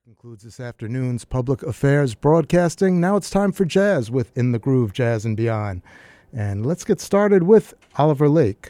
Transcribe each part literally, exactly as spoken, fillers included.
Concludes this afternoon's Public Affairs broadcasting. Now it's time for jazz with In the Groove, Jazz and Beyond. And let's get started with Oliver Lake.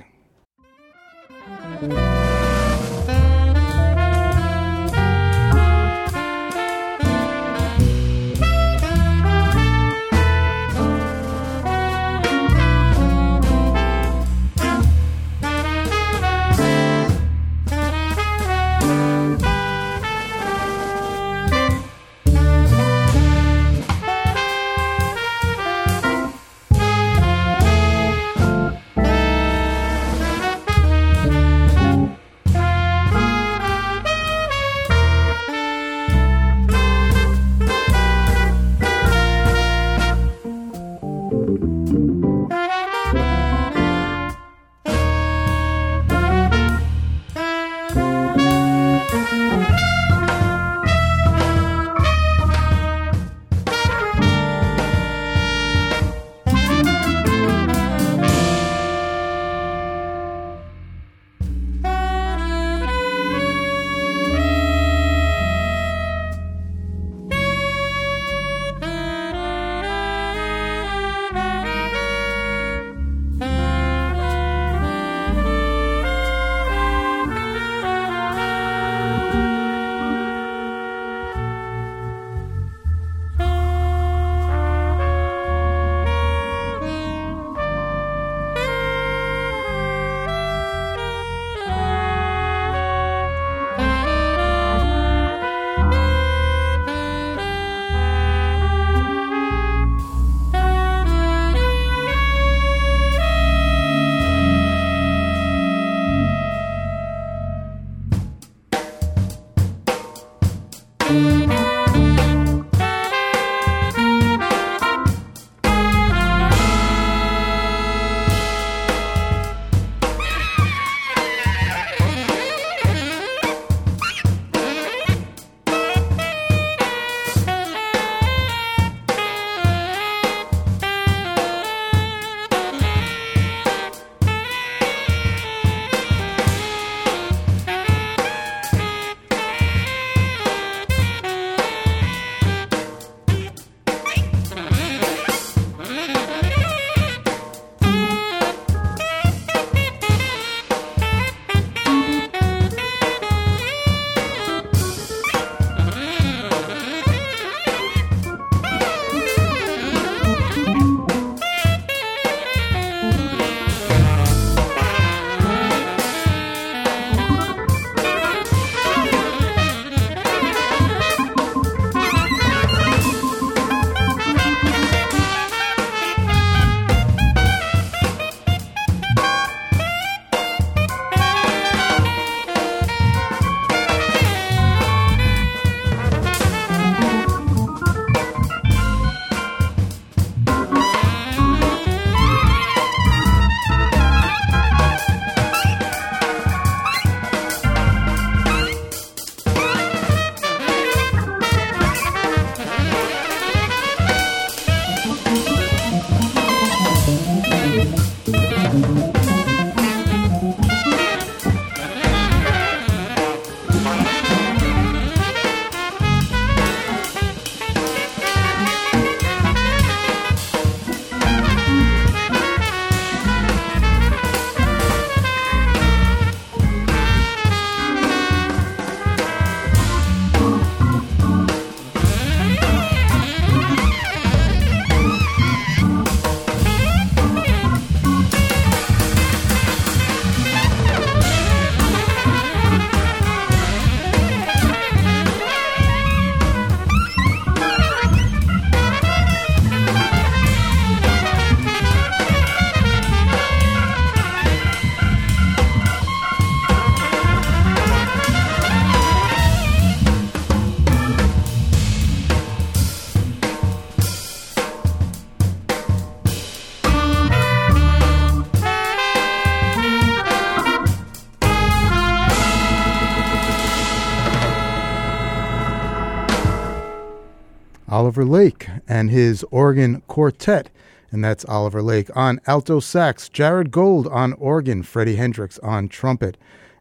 Oliver Lake and his organ quartet, and that's Oliver Lake on alto sax, Jared Gold on organ, Freddie Hendrix on trumpet,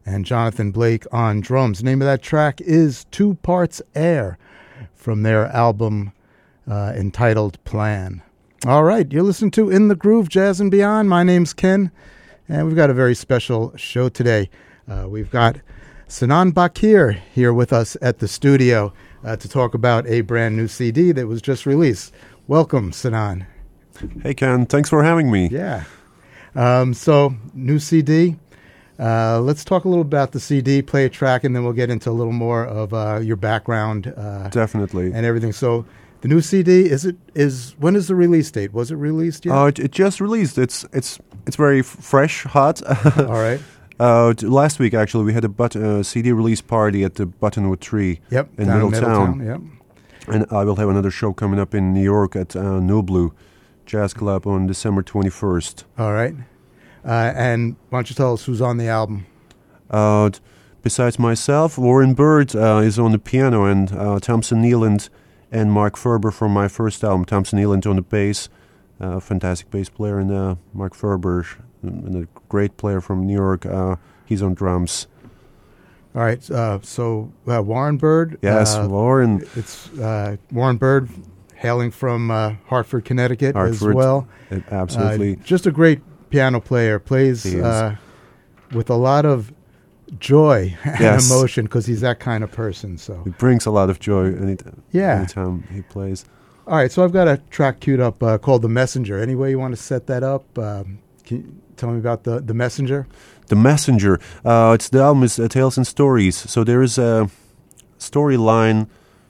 and Jonathan Blake on drums. The name of that track is Two Parts Air from their album uh, entitled Plan. All right, you're listening to In the Groove, Jazz and Beyond. My name's Ken, and we've got a very special show today. Uh, we've got Sinan Bakir here with us at the studio uh, to talk about a brand new C D that was just released. Welcome, Sinan. Hey, Ken. Thanks for having me. Yeah. Um, so, new C D. Uh, let's talk a little about the C D, play a track, and then we'll get into a little more of uh, your background. Uh, Definitely. And everything. So, the new C D, is it is when is the release date? Was it released yet? Uh, it, it just released. It's it's it's very f- fresh, hot. All right. Uh, t- last week, actually, we had a but- uh, C D release party at the Buttonwood Tree Yep, in down in Middletown. Middletown, yep. And I will have another show coming up in New York at uh, Nublu Jazz Club on December twenty-first. All right. Uh, and why don't you tell us who's on the album? Uh, t- besides myself, Warren Bird uh, is on the piano, and uh, Thompson Nealand and Mark Ferber from my first album. Thompson Nealand on the bass, uh, fantastic bass player, and uh, Mark Ferber, and a great player from New York. Uh, he's on drums. All right. Uh, so uh, Warren Bird. Yes, uh, Warren. It's uh, Warren Bird, hailing from uh, Hartford, Connecticut, Hartford, as well. uh, absolutely. Uh, just a great piano player. Plays uh, with a lot of joy and yes. emotion because he's that kind of person. So He brings a lot of joy any yeah. anytime he plays. All right. So I've got a track queued up uh, called The Messenger. Any way you want to set that up? Um, can you tell me about the, the Messenger? The Messenger. Uh, it's the album is uh, Tales and Stories. So there is a storyline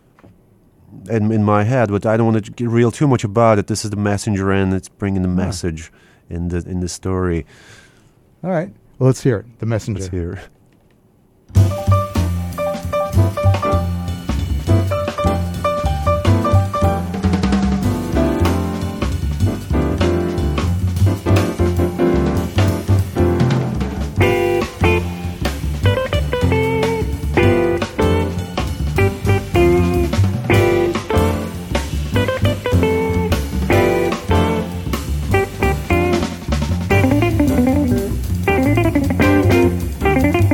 in, in my head, but I don't want to get real too much about it. This is the messenger, and it's bringing the message oh. in the in the story. All right. Well, let's hear it. The Messenger. Let's hear. Thank you.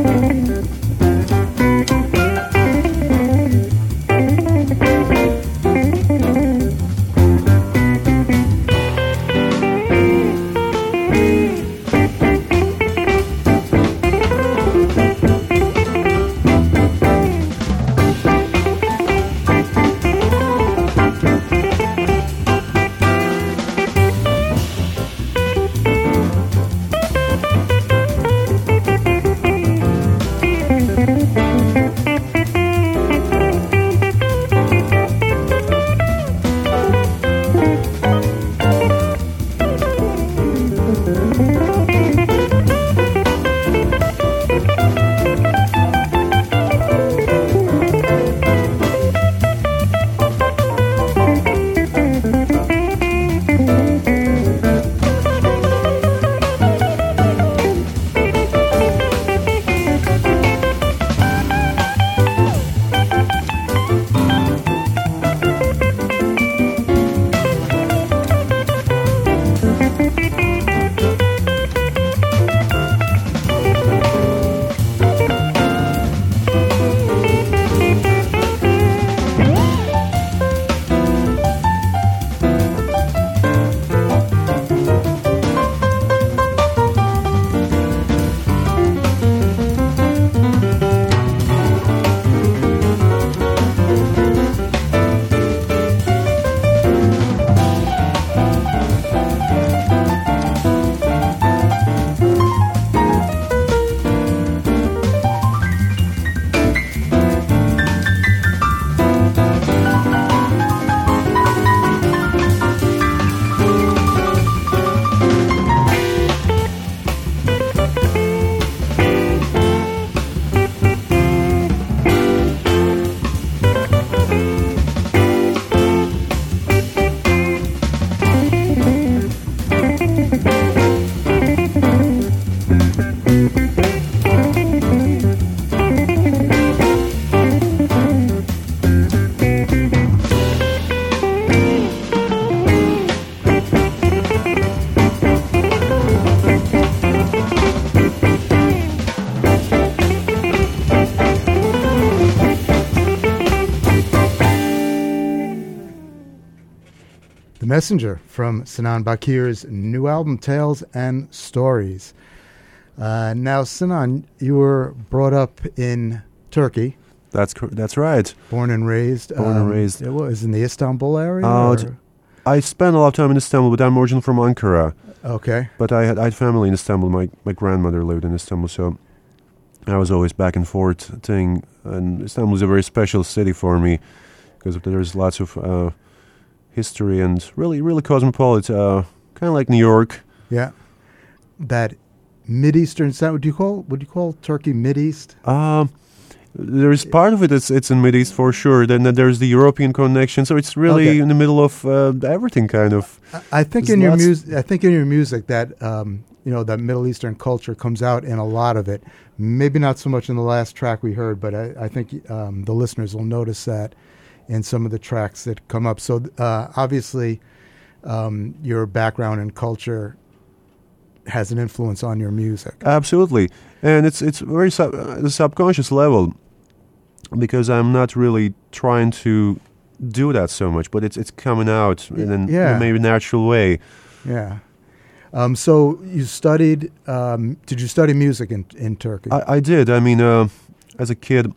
Messenger from Sinan Bakir's new album, Tales and Stories. Uh, now, Sinan, you were brought up in Turkey. That's cor- that's right. Born and raised. Born um, and raised. It was in the Istanbul area? Uh, or? I spent a lot of time in Istanbul, but I'm originally from Ankara. Okay. But I had I had family in Istanbul. My my grandmother lived in Istanbul, so I was always back and forth thing. And Istanbul is a very special city for me because there's lots of uh, history and really really cosmopolitan, uh, kind of like New York. Yeah. That Mid-Eastern sound, would you call would you call Turkey Mid-East? Um, there's part of it it's it's in Mid-East for sure. Then there's the European connection, so it's really Okay. in the middle of uh, everything kind of. I, I think There's in your lots- music, I think in your music that um, you know that Middle Eastern culture comes out in a lot of it. Maybe not so much in the last track we heard, but I, I think um, the listeners will notice that in some of the tracks that come up. So uh, obviously, um, your background and culture has an influence on your music. Absolutely, and it's it's very sub, uh, the subconscious level, because I'm not really trying to do that so much, but it's it's coming out in a Yeah. maybe natural way. Yeah. Um, so you studied? Um, did you study music in in Turkey? I, I did. I mean, uh, as a kid,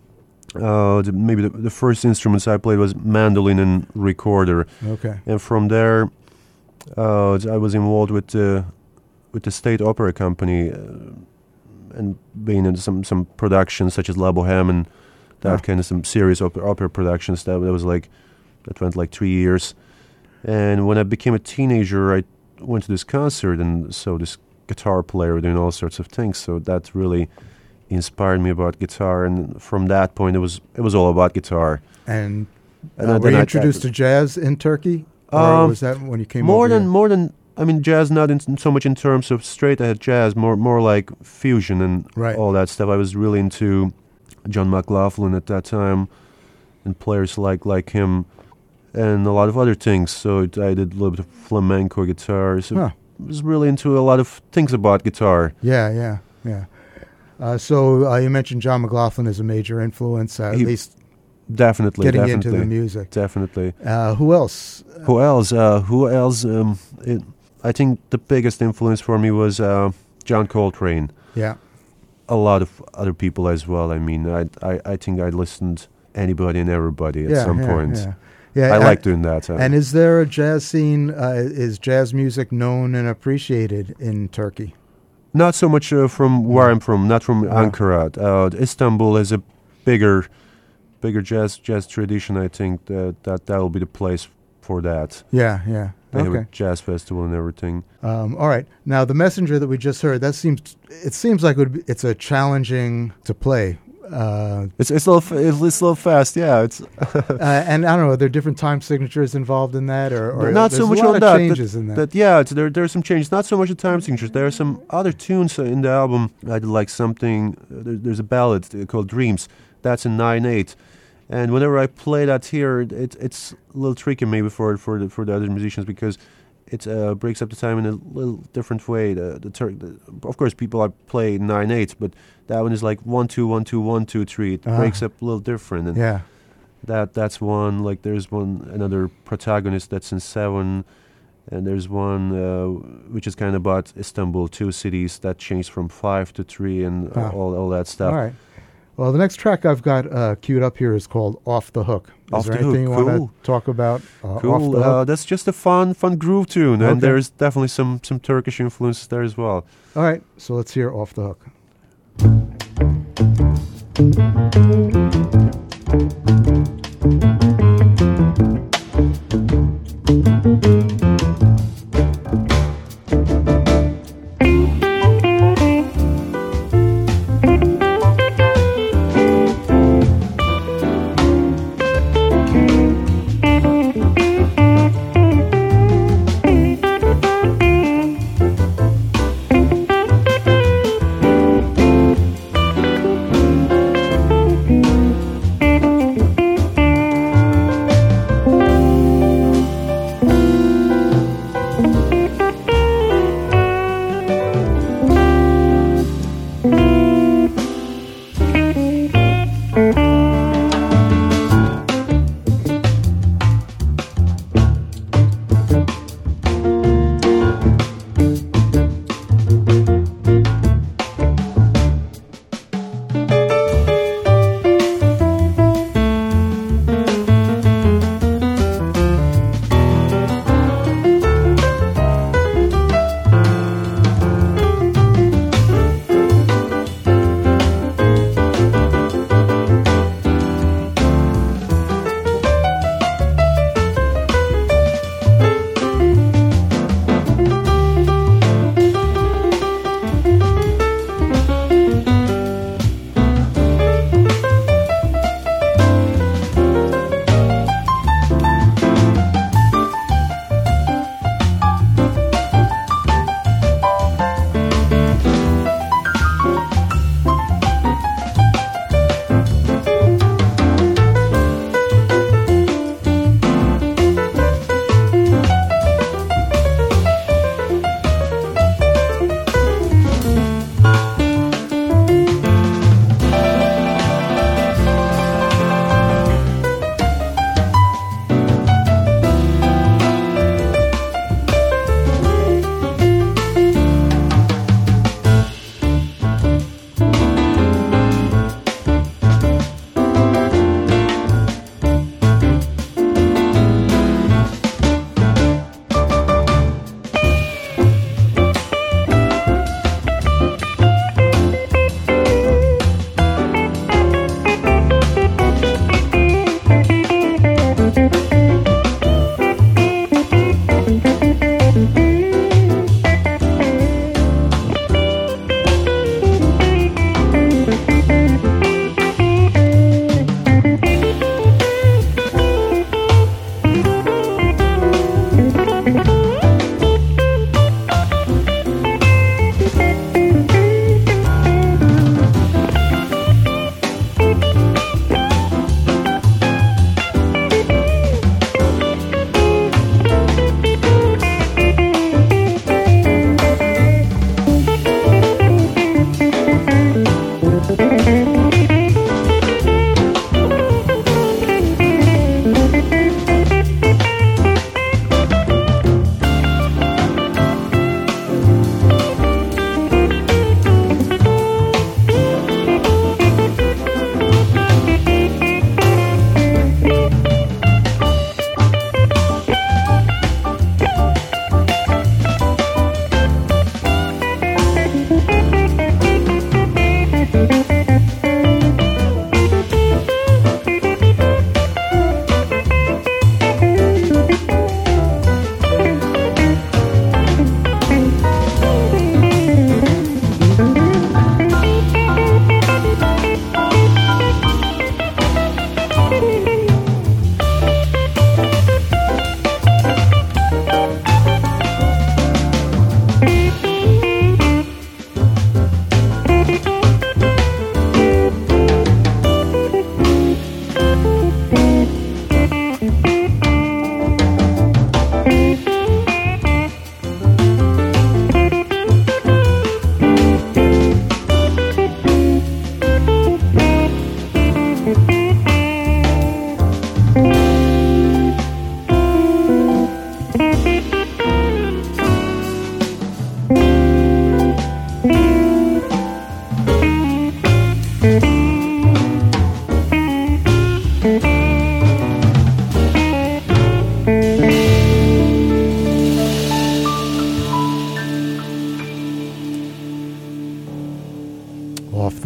uh, the, maybe the, the first instruments I played was mandolin and recorder, okay. and from there, uh, I was involved with the with the state opera company, uh, and being in some some productions such as La Boheme and that Ah. kind of some serious opera, opera productions. That, that was like that went like three years, and when I became a teenager, I went to this concert and saw this guitar player doing all sorts of things. So that really inspired me about guitar, and from that point, it was it was all about guitar. And And uh, then were you I- introduced to jazz in Turkey, or Um, was that when you came more over than here? more than I mean, jazz not in, so much in terms of straight ahead jazz, more more like fusion and Right. all that stuff. I was really into John McLaughlin at that time, and players like like him, and a lot of other things. So it, I did a little bit of flamenco guitar. So Huh. I was really into a lot of things about guitar. Yeah, yeah, yeah. Uh, so uh, you mentioned John McLaughlin as a major influence, uh, at He- least Definitely, getting definitely, into the music. definitely. Uh, who else? Who else? Uh, who else? Um, it, I think the biggest influence for me was uh, John Coltrane. Yeah, A lot of other people as well. I mean, I I, I think I listened anybody and everybody at yeah, some yeah, point. Yeah, yeah. I uh, like doing that. uh, And is there a jazz scene? Uh, is jazz music known and appreciated in Turkey? not so much uh, from where I'm from, not from Ah. Ankara. Uh, Istanbul is a bigger, bigger jazz jazz tradition. I think that that that will be the place for that. Yeah, yeah. They have Okay. a jazz festival and everything. Um, all right. Now the messenger that we just heard, that seems it seems like it would be, it's a challenging to play. Uh, It's it's a little f- it's, it's a little fast. Yeah, it's uh, and I don't know, are there different time signatures involved in that, or, or not there's so much a lot on of that. changes in that? That yeah, it's, there there's some changes. Not so much the time signatures. There are some other tunes uh, in the album. I did like something. Uh, there, there's a ballad uh, called Dreams. That's in nine eight, and whenever I play that here, it, it it's a little tricky maybe for for the, for the other musicians because it uh, breaks up the time in a little different way. The, the, Tur- the of course people are play nine eight, but that one is like one two one two one two three. It Ah. breaks up a little different. And Yeah. that that's one. Like there's one another protagonist that's in seven, and there's one uh, which is kind of about Istanbul, two cities that changed from five to three, and Ah. all all that stuff. All right. Well, the next track I've got uh, queued up here is called "Off the Hook." Is Off there the Hook, anything you want cool. to talk about? Uh, Cool. Off the Uh, Hook. that's just a fun fun groove tune, and Okay. there's definitely some some Turkish influences there as well. All right. So let's hear "Off the Hook."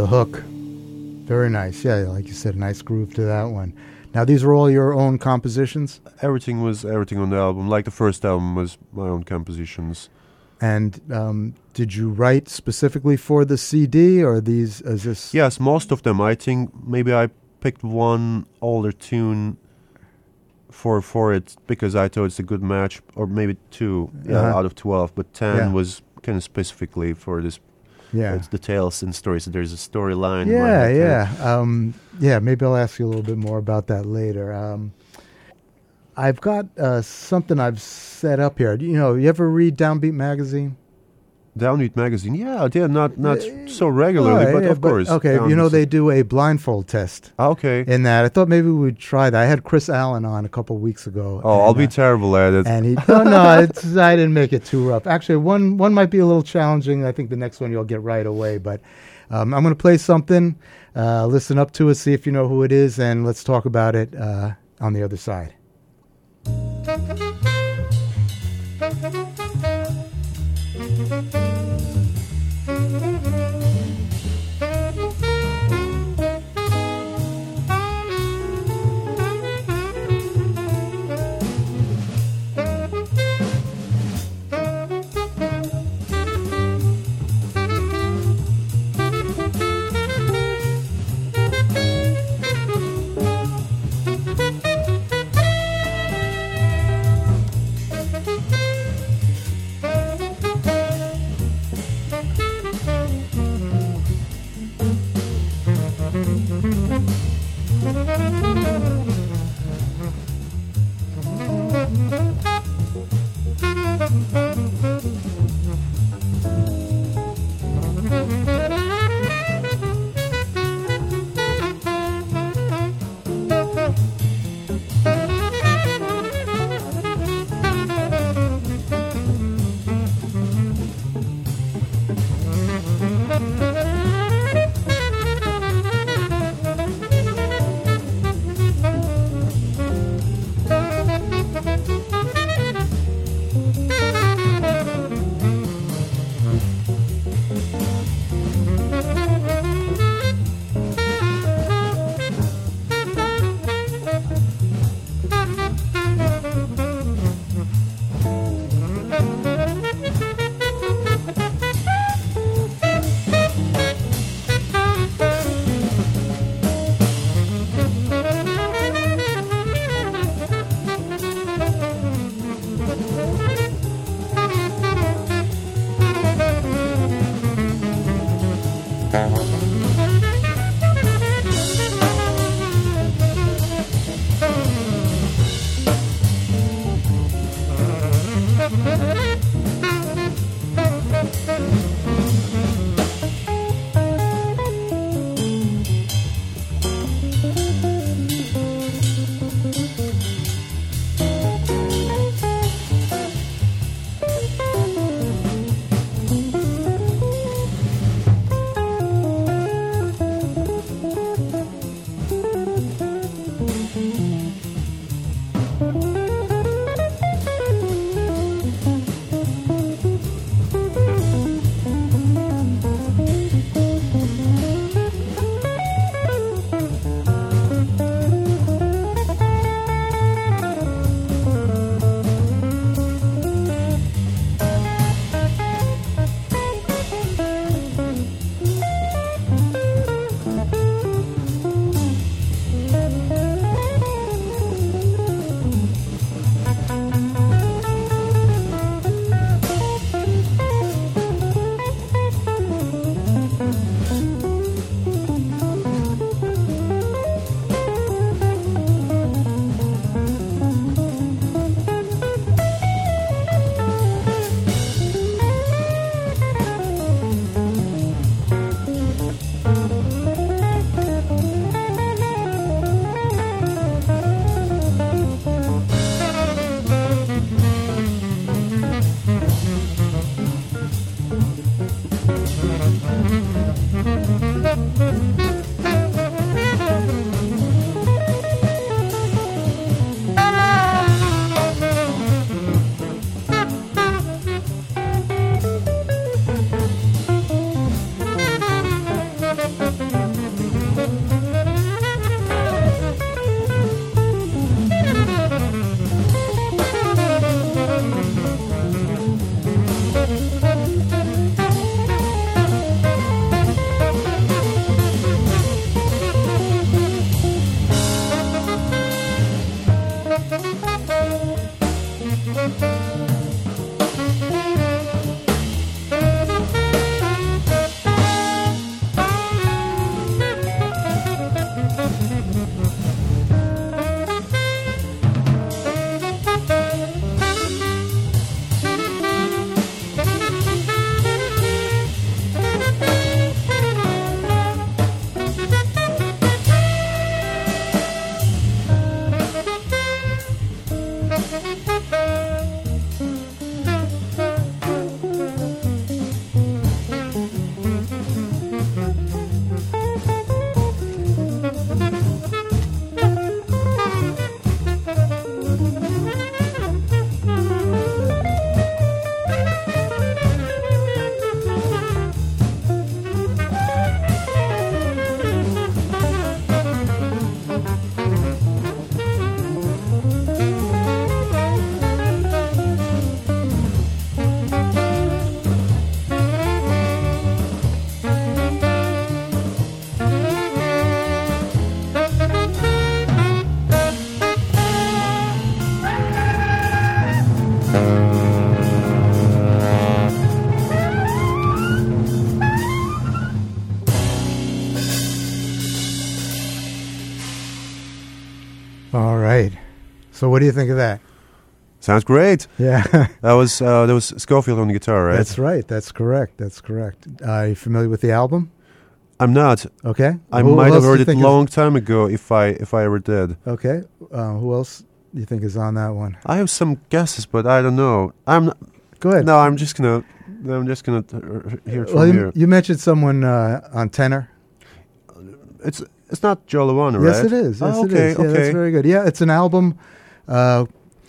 hook. Very nice. Yeah, like you said, a nice groove to that one. Now, these are all your own compositions? Everything was everything on the album. Like the first album was my own compositions. And um, did you write specifically for the C D, or these? Is this? Yes, most of them. I think maybe I picked one older tune for for it because I thought it's a good match, or maybe two uh, Uh-huh. out of twelve. But ten Yeah. was kind of specifically for this. Yeah. It's details and stories. So there's a storyline. in my Yeah, head. yeah. Um, yeah, maybe I'll ask you a little bit more about that later. Um, I've got uh, something I've set up here. You know, you ever read Downbeat magazine? Downbeat magazine. Yeah, I did not not so regularly, Oh, but yeah, of course. Okay, you know, they do a blindfold test Ah, okay. in that. I thought maybe we'd try that. I had Chris Allen on a couple weeks ago. Oh, I'll and, be uh, terrible at it. And he, no, no, it's, I didn't make it too rough. Actually, one one might be a little challenging. I think the next one you'll get right away. But um, I'm going to play something. Uh, listen up to it, see if you know who it is, and let's talk about it uh, on the other side. So what do you think of that? Sounds great. Yeah. That was uh, that was Scofield on the guitar, right? That's right. That's correct. That's correct. Uh, are you familiar with the album? I'm not. Okay. I Who- who might else have do heard you it a think is- long time ago if I if I ever did. Okay. Uh, who else do you think is on that one? I have some guesses, but I don't know. I'm not, Go ahead. no. I'm just gonna. I'm just gonna uh, hear it from Well, you, here. you mentioned someone uh, on tenor. It's it's not Joe Lovano, right? Yes, it is. Yes, oh, it okay, is. Yeah, okay. that's very good. Yeah, it's an album. Uh,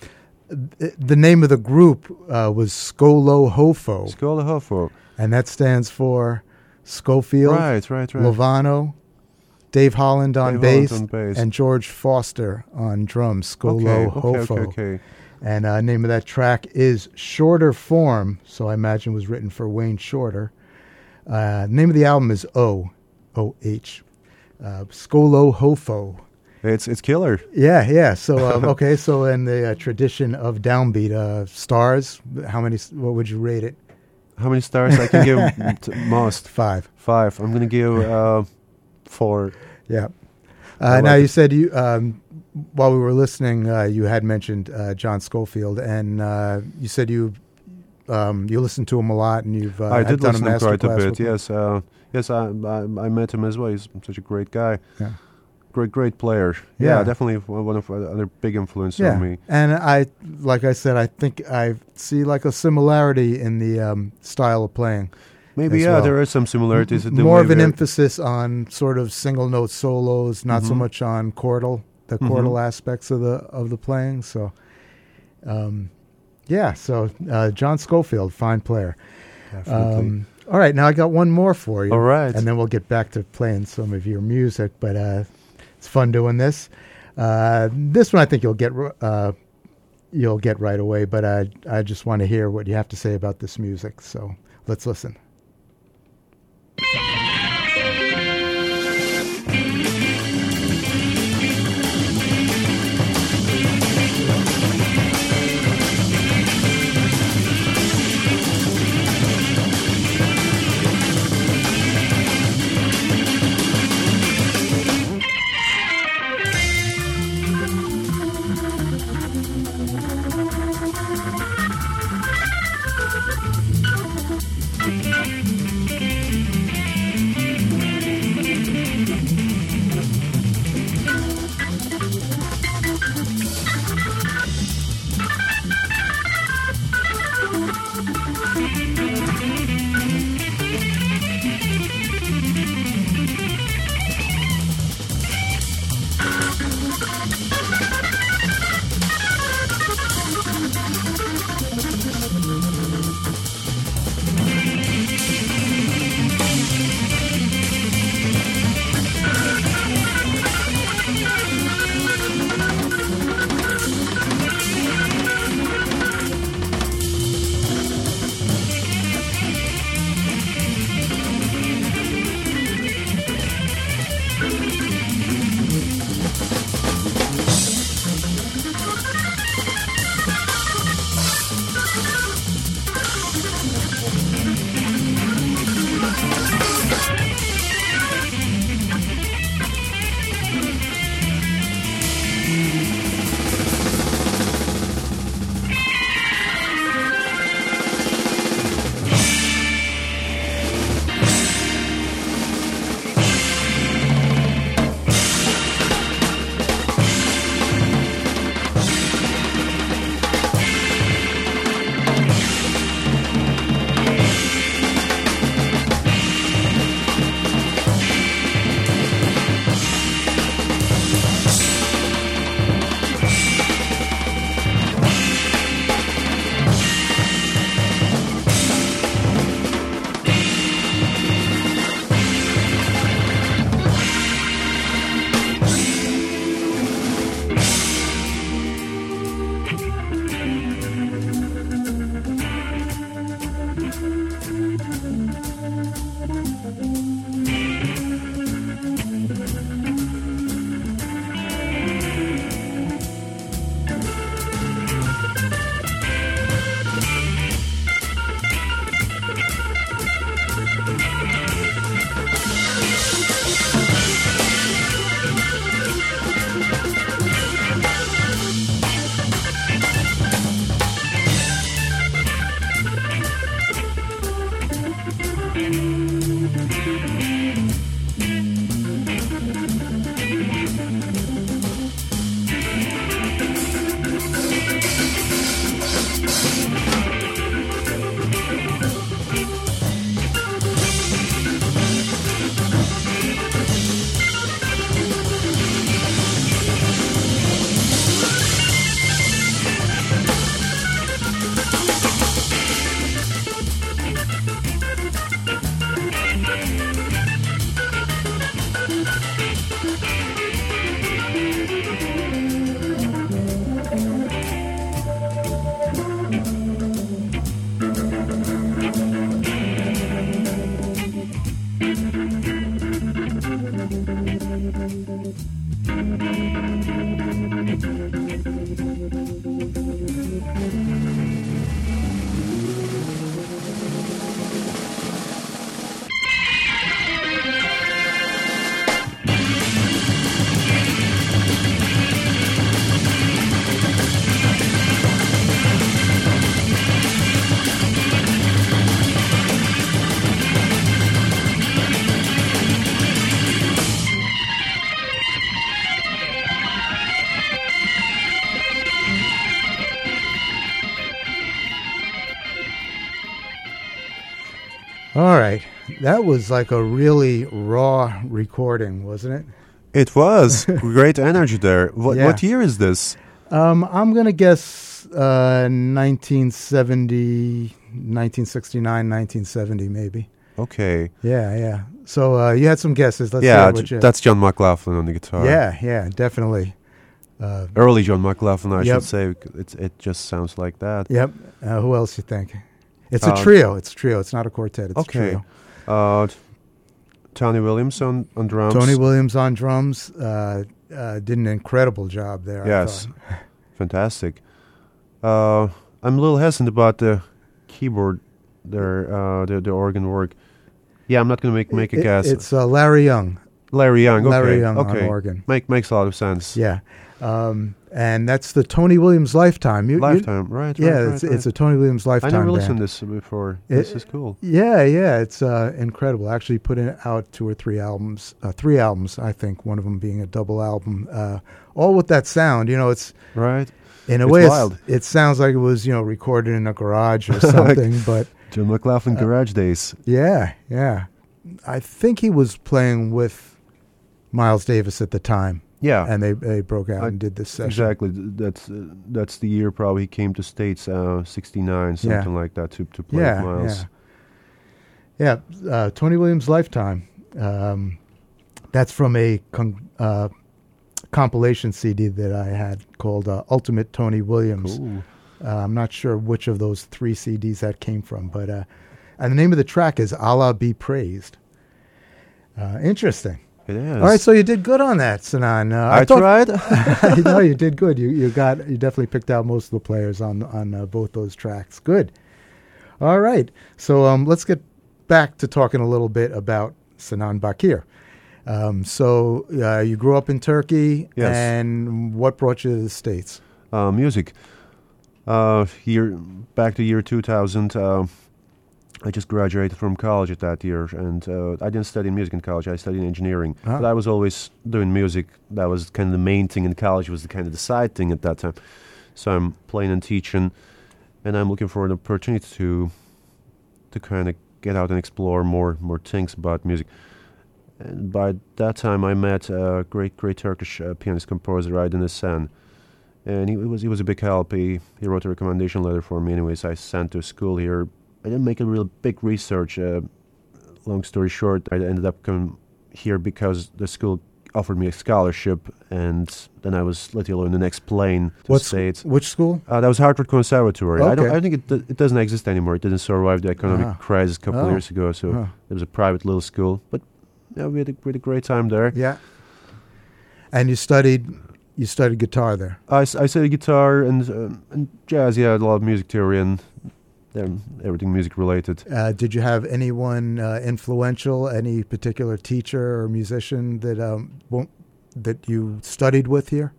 th- the name of the group uh, was Skolo Hofo, Skola Hofo. and that stands for Schofield, Right, right, right. Lovano, Dave Holland on, Dave bass, Holland on bass. and George Foster on drums. Skolo okay, okay, Hofo. okay, okay. And uh, name of that track is Shorter Form, so I imagine it was written for Wayne Shorter. Uh, name of the album is O, O H, uh, Skolo Hofo. It's it's killer. Yeah, yeah. So um, okay, so in the uh, tradition of downbeat, uh, stars, how many? What would you rate it? How many stars I can give? T- most Five. five. I'm gonna give uh, four. Yeah. I Uh, now like you it. said you um, while we were listening, uh, you had mentioned uh, John Schofield, and uh, you said you um, you listened to him a lot, and you've uh, I had did done listen a to him master quite a class bit. with him. Yes, uh, yes. I, I I met him as well. He's such a great guy. Yeah. Great, great player. Yeah, Yeah. definitely one of the other big influences Yeah, on me. and I, like I said, I think I see like a similarity in the um, style of playing. Maybe as yeah, well. there are some similarities. in the More way of an we're- emphasis on sort of single note solos, not so Mhm. much on chordal, the Mhm. chordal aspects of the of the playing. So, um, yeah. So uh, John Schofield, fine player. Definitely. Um, all right, now I got one more for you. All right. and then we'll get back to playing some of your music. But uh, it's fun doing this. Uh, this one I think you'll get r- uh, you'll get right away. But I I just want to hear what you have to say about this music. So let's listen. Thank you. All right. That was like a really raw recording, wasn't it? It was. Great energy there. What, Yeah. what year is this? Um, I'm going to guess uh, nineteen seventy, nineteen sixty-nine, nineteen seventy, maybe. Okay. Yeah, yeah. So uh, you had some guesses. Let's yeah, hear what J- you... that's John McLaughlin on the guitar. Yeah, yeah, definitely. Uh, Early John McLaughlin, I Yep. should say. It, it just sounds like that. yep. Uh, who else you think? It's Uh, a trio. It's a trio. It's not a quartet. It's Okay. a trio. Uh, t- Tony Williams on, on drums. Tony Williams on drums uh, uh, did an incredible job there. I Yes. thought. Fantastic. Uh, I'm a little hesitant about the keyboard there, uh, the, the organ work. Yeah, I'm not going to make make a It- guess. It's uh, Larry Young. Larry Young. Okay. Larry Young okay. on organ. Make makes a lot of sense. Yeah. Um, and that's the Tony Williams Lifetime. You, you- Lifetime, right? yeah, right, it's right, it's right. a Tony Williams I Lifetime never band. listened to this before. It- this is cool. Yeah, yeah, it's uh, incredible. Actually, put in, out two or three albums, uh, three albums, I think. One of them being a double album, uh, all with that sound. You know, it's Right. in a It's way, it's, wild. it sounds like it was you know recorded in a garage or something. But John McLaughlin Uh, Garage Days. yeah, yeah, I think he was playing with Miles Davis at the time, Yeah. and they they broke out I- and did this session. Exactly. Th- That's uh, that's the year probably he came to States, uh, sixty-nine, Yeah. something like that, to to play Yeah, with Miles. yeah, yeah. Uh, Tony Williams Lifetime. Um, that's from a con- uh, compilation C D that I had called uh, Ultimate Tony Williams. Cool. Uh, I'm not sure which of those three C Ds that came from, but uh, and the name of the track is Allah Be Praised. Uh, interesting. It is. All right, so you did good on that, Sinan. Uh, I, thought- tried. no, you did good. You you got you definitely picked out most of the players on on uh, both those tracks. Good. All right, so um, let's get back to talking a little bit about Sinan Bakir. Um, so uh, you grew up in Turkey, Yes. and what brought you to the States? uh, music. Uh, year back to year two thousand. Uh, I just graduated from college at that year, and uh, I didn't study music in college. I studied engineering, Ah. but I was always doing music. That was kind of the main thing in college. Was the kind of the side thing at that time. So I'm playing and teaching, and I'm looking for an opportunity to to kind of get out and explore more more things about music. And by that time, I met a great great Turkish uh, pianist composer, Aydın Esen. And he, he was he was a big help. He he wrote a recommendation letter for me. Anyways, I sent to school here. I didn't make a real big research. Uh, long story short, I ended up coming here because the school offered me a scholarship, and then I was literally on the next plane to What's- the States. Which school? Uh, that was Hartford Conservatory. I don't. Okay. I think it do- it doesn't exist anymore. It didn't survive the economic Ah. crisis a couple Oh. of years ago. So Huh. it was a private little school, but yeah, we had a, we had a great time there. Yeah. And you studied you studied guitar there. I, s- I studied guitar and um, and jazz. Yeah, a lot of music theory and um, everything music related. Uh, did you have anyone uh, influential, any particular teacher or musician that um, won't, that you studied with here?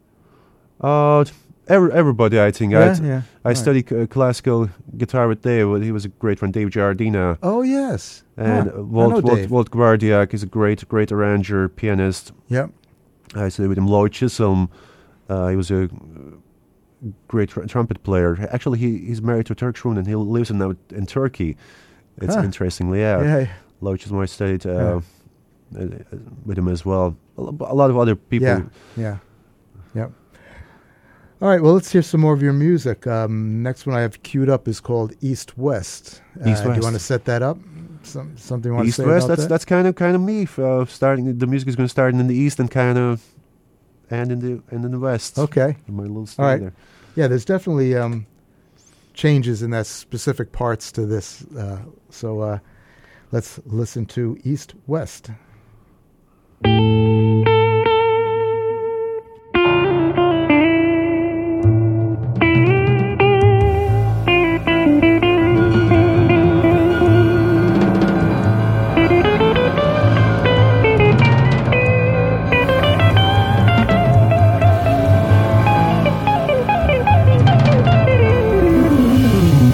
Uh, every, everybody, I think. I, yeah, t- yeah. I Right. studied uh, classical guitar with Dave. He was a great friend, Dave Giardina. Oh yes. And Huh. uh, I Walt, know Walt, Dave. Walt Gwardiak is a great, great arranger, pianist. Yep. I studied with him. Lloyd Chisholm, uh, he was a uh, great tr- trumpet player. Actually, he, he's married to a Turkish woman, and he lives in, now in Turkey. It's Huh. interestingly, yeah. Yeah. Lloyd Chisholm, I studied uh, uh, with him as well. A lo- a lot of other people. Yeah. Yeah. Yep. All right. Well, let's hear some more of your music. Um, next one I have queued up is called East West. Uh, East Do you West. want to set that up? Some, something you want East to say West. about That's that? that's kind of kind of me. Uh, starting the music is going to start in the east and kind of end in the and in the west. Okay. In my little All story right. there. Yeah, there's definitely um, changes in that specific parts to this. Uh, so uh, let's listen to East West.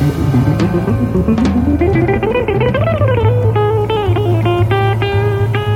Thank you.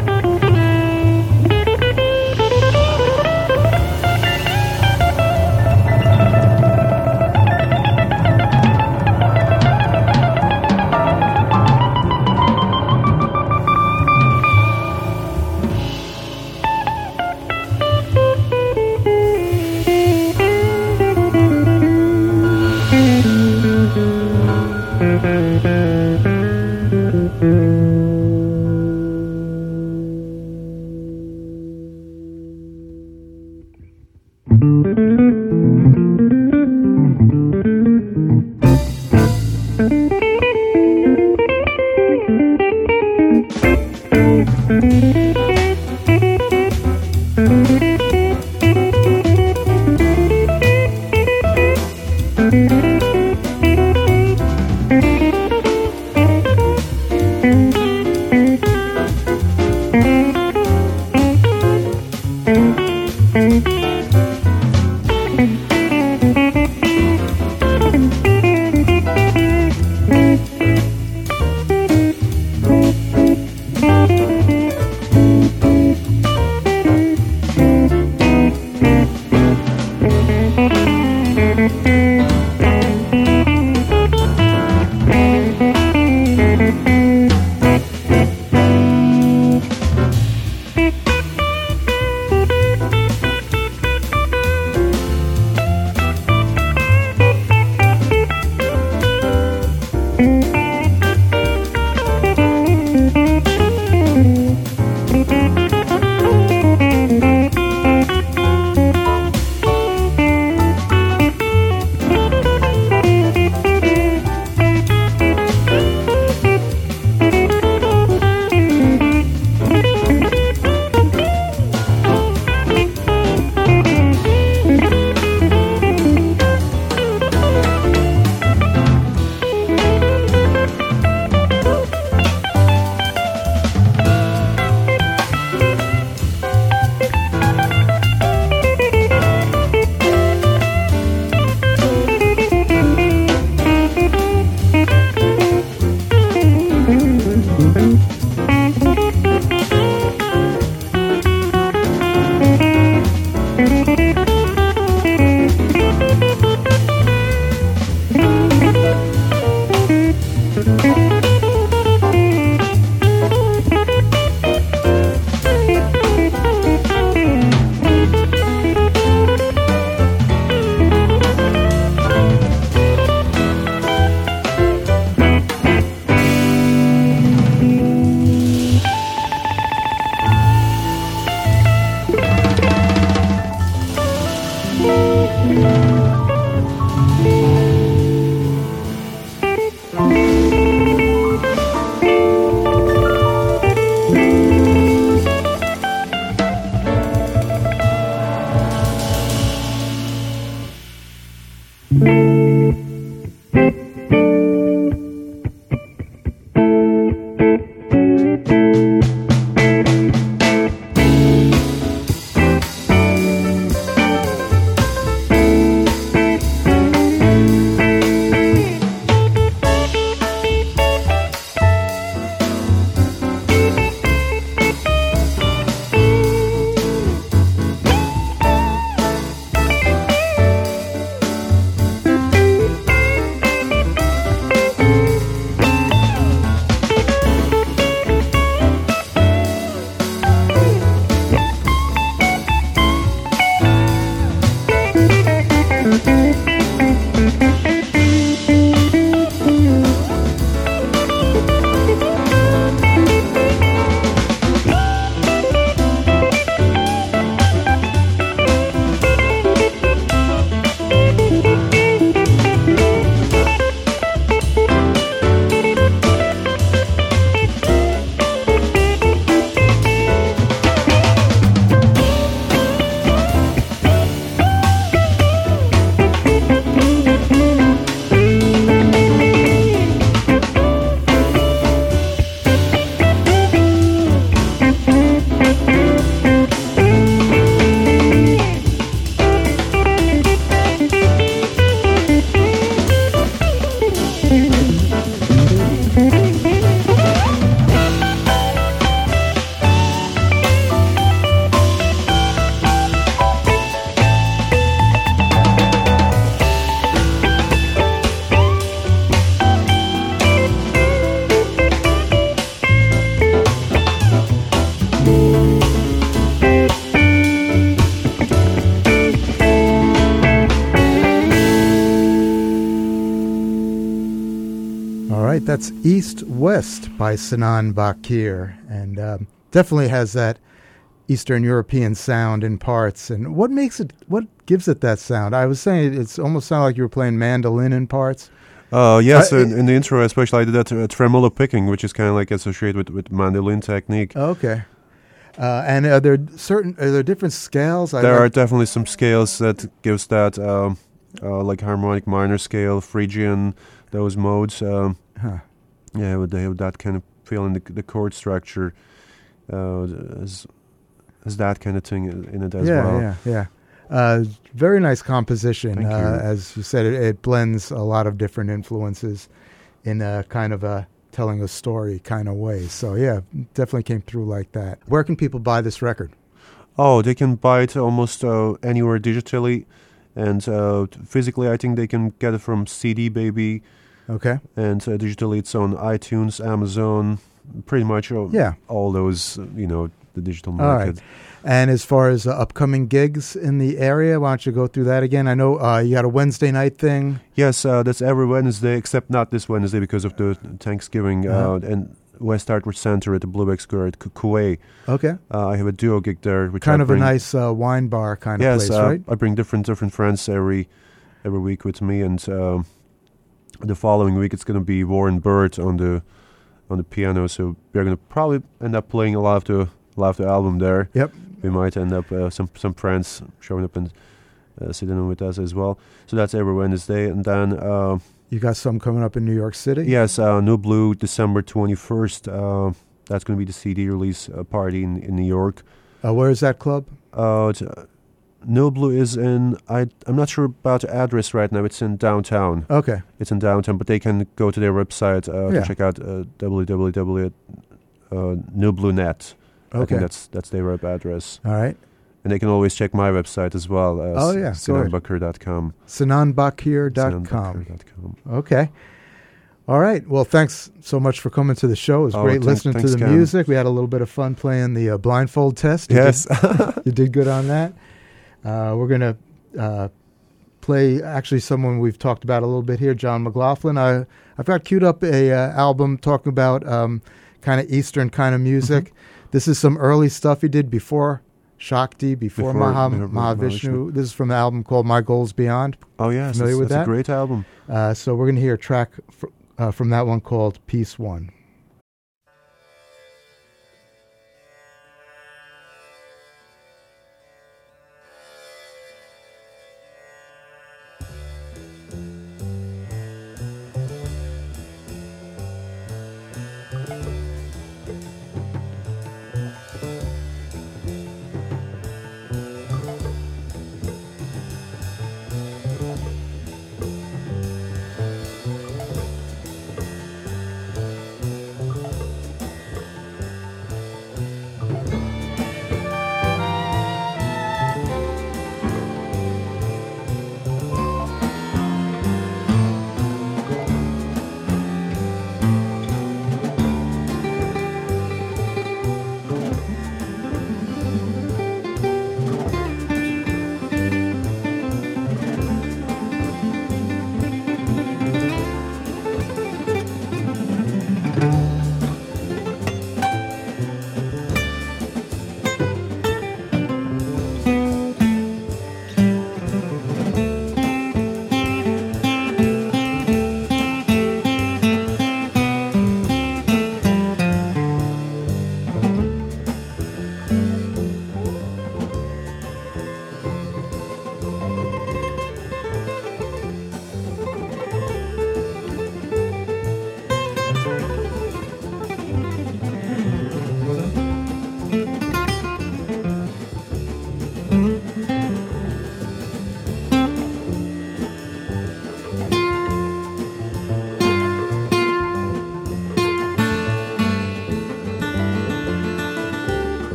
That's East West by Sinan Bakir, and um, definitely has that Eastern European sound in parts. And what makes it, what gives it that sound? I was saying it's almost sounded like you were playing mandolin in parts. Oh, uh, yes, uh, in, in the intro especially I did that uh, tremolo picking, which is kind of like associated with, with mandolin technique. Okay. Uh, and are there certain, are there different scales? There like are definitely some scales that gives that, um, uh, like harmonic minor scale, Phrygian, those modes. Um, huh. Yeah, they have that kind of feel in the, the chord structure, uh, as, as that kind of thing in it as yeah, well. Yeah, yeah, yeah. Uh, very nice composition. Thank uh, you. As you said, it, it blends a lot of different influences in a kind of a telling a story kind of way. So yeah, definitely came through like that. Where can people buy this record? Oh, they can buy it almost uh, anywhere digitally, and uh, physically I think they can get it from C D Baby. Okay. And uh, digitally it's on iTunes, Amazon, pretty much all, yeah. all those, uh, you know, the digital market. All right. And as far as uh, upcoming gigs in the area, why don't you go through that again? I know uh, you got a Wednesday night thing. Yes, uh, that's every Wednesday, except not this Wednesday because of the Thanksgiving. Uh-huh. Uh, and West Hartford Center at the Blueback Square at Kuwait. Okay. Uh, I have a duo gig there. Which kind I of bring, a nice uh, wine bar kind yes, of place, uh, right? I bring different different friends every every week with me, and uh, the following week it's going to be Warren Bird on the on the piano. So we're going to probably end up playing a lot of the a lot of the album there. Yep. We might end up uh, some some friends showing up and uh, sitting in with us as well. So that's every Wednesday, and then. Uh, You got some coming up in New York City? Yes, uh, New Blue, December twenty-first. Uh, that's going to be the C D release uh, party in, in New York. Uh, where is that club? Uh, it's, uh, New Blue is in, I, I'm not sure about the address right now. It's in downtown. Okay. It's in downtown, but they can go to their website uh, yeah. to check out uh, w w w dot new blue dot net. Okay. I think that's, that's their web address. All right. And they can always check my website as well. Uh, oh, yeah. sinan bakir dot com. sinan bakir dot com. Okay. All right. Well, thanks so much for coming to the show. It was oh, great thanks, listening thanks, to the Cam. music. We had a little bit of fun playing the uh, blindfold test. You yes. Did, you did good on that. Uh, we're going to uh, play actually someone we've talked about a little bit here, John McLaughlin. I, I've got queued up a uh, album talking about um, kind of Eastern kind of music. Mm-hmm. This is some early stuff he did before Shakti, before, before Maha, Mahavishnu. This is from the album called My Goals Beyond. Oh, yes. Familiar that's, with that's that? a great album. Uh, so we're going to hear a track fr- uh, from that one called Piece One.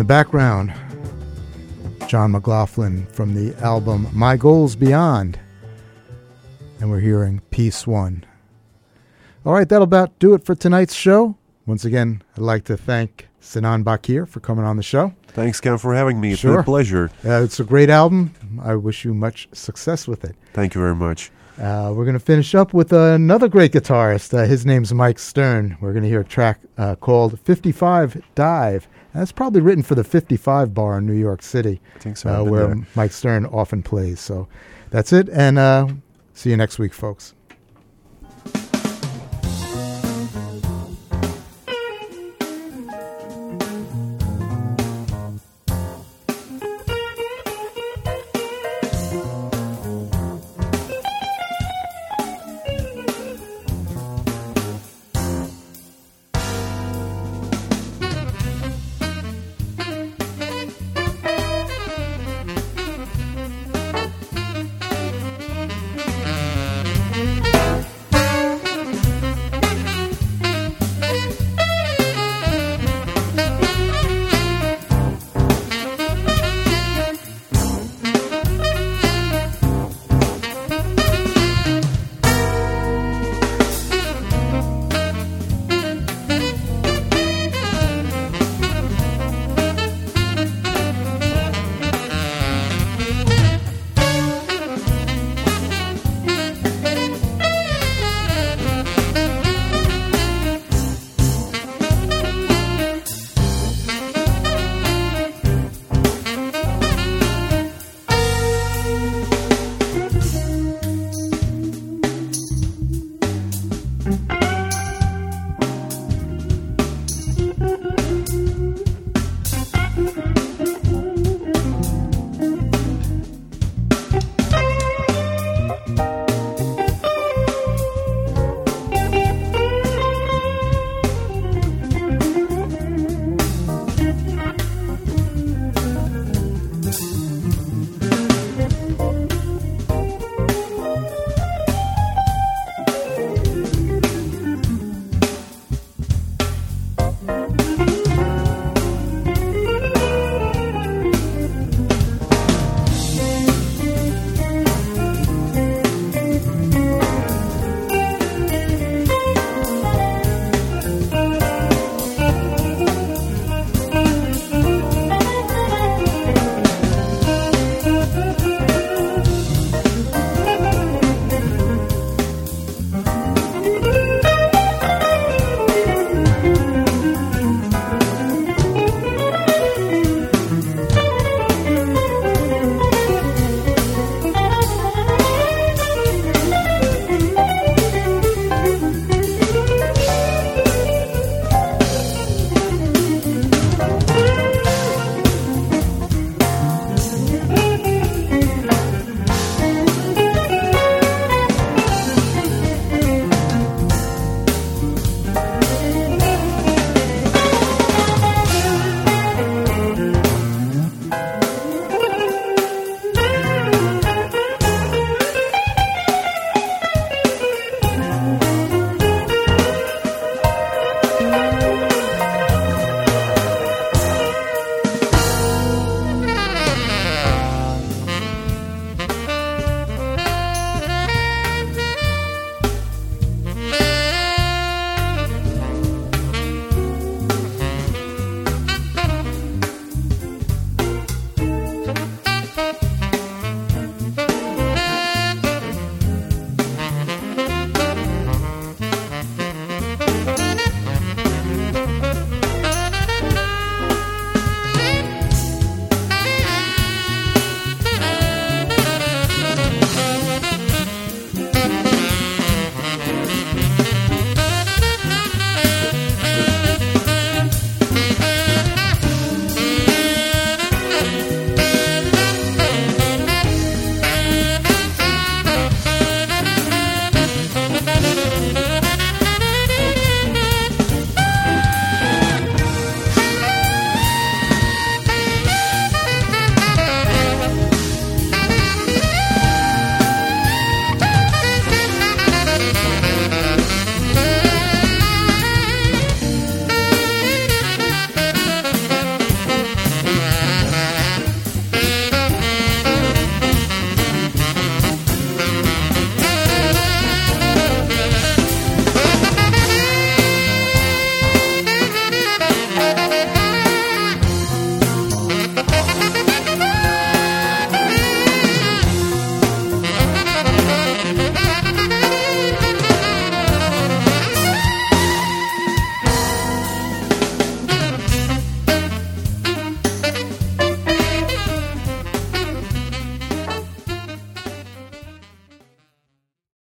the background, John McLaughlin from the album My Goals Beyond. And we're hearing Piece One. All right, that'll about do it for tonight's show. Once again, I'd like to thank Sinan Bakir for coming on the show. Thanks, Ken, for having me. It's Sure. been a pleasure. Uh, it's a great album. I wish you much success with it. Thank you very much. Uh, we're going to finish up with another great guitarist. Uh, his name's Mike Stern. We're going to hear a track uh, called fifty-five Dive. That's probably written for the fifty-five bar in New York City, I think so. uh, I've been where there. Mike Stern often plays. So that's it, and uh, see you next week, folks.